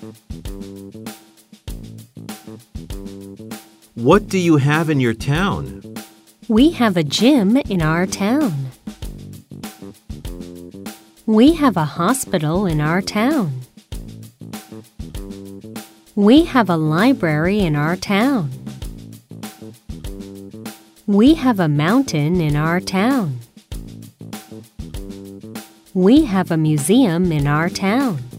What do you have in your town? We have a gym in our town. We have a hospital in our town. We have a library in our town. We have a mountain in our town. We have a museum in our town.